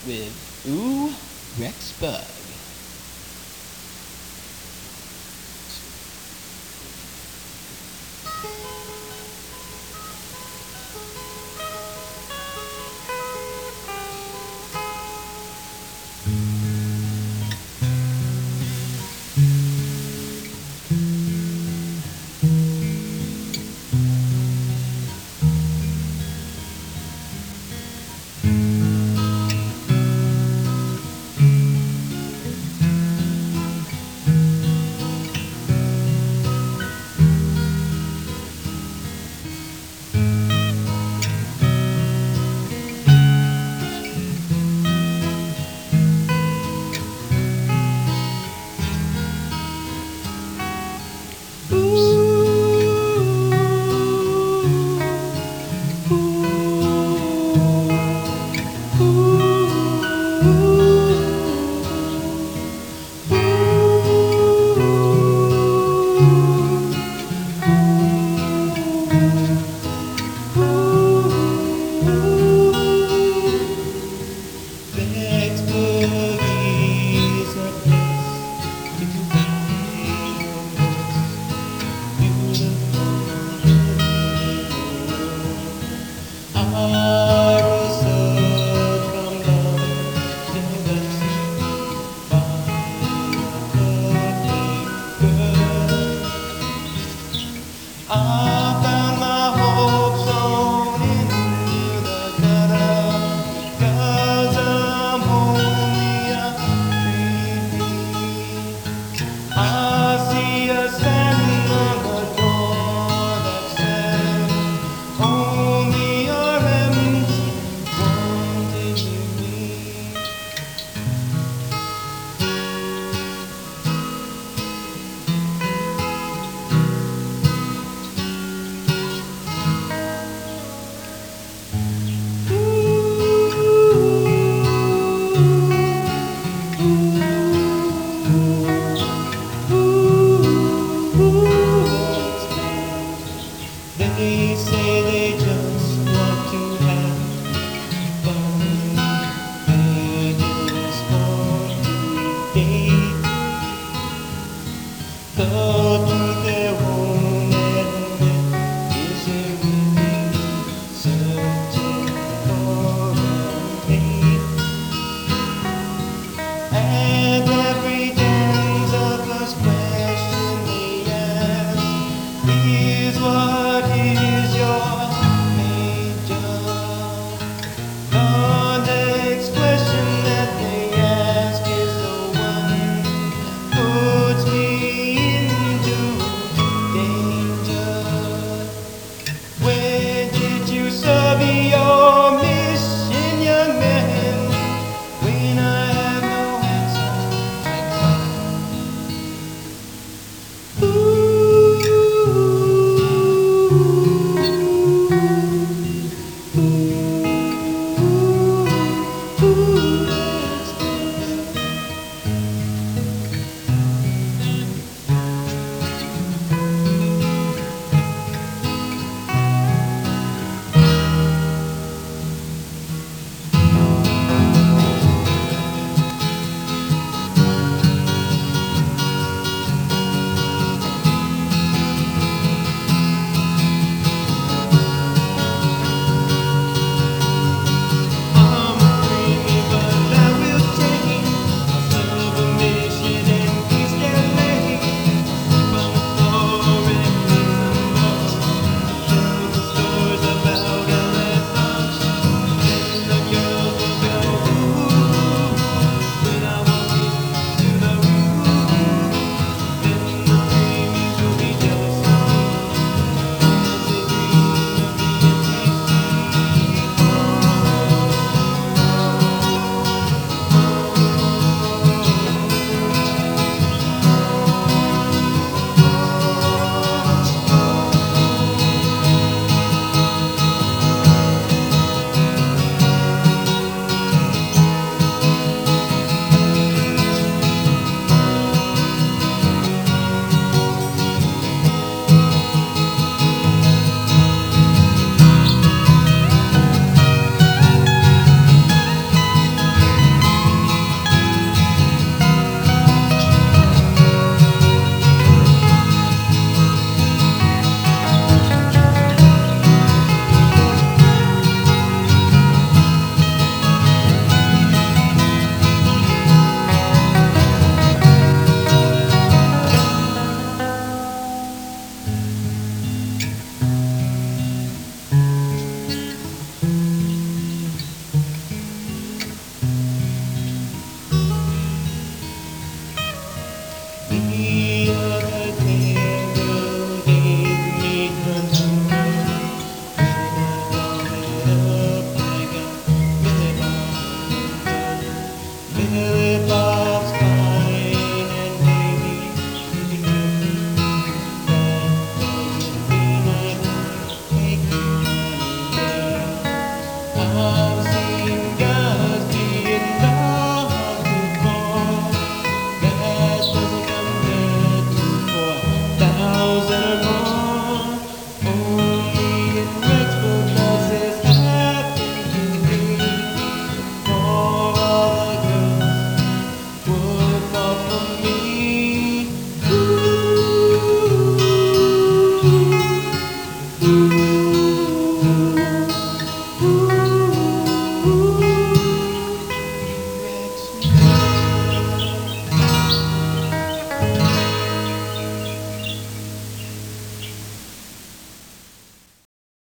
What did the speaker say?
with Ooh Rex Bug. They say they just want to have fun. They just want to date. The truth they won't admit is they're really searching for a mate. And every dance the first question they ask is what is your major? The next question that they ask is the one that puts me into danger. When did you serve your mission, young man? When I have no answer. Ooh. Ooh.